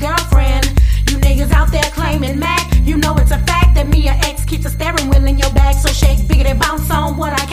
girlfriend. You niggas out there claiming Mac. You know it's a fact that me, your ex, keeps a steering wheel in your bag. So shake, biggity, bounce on what I can.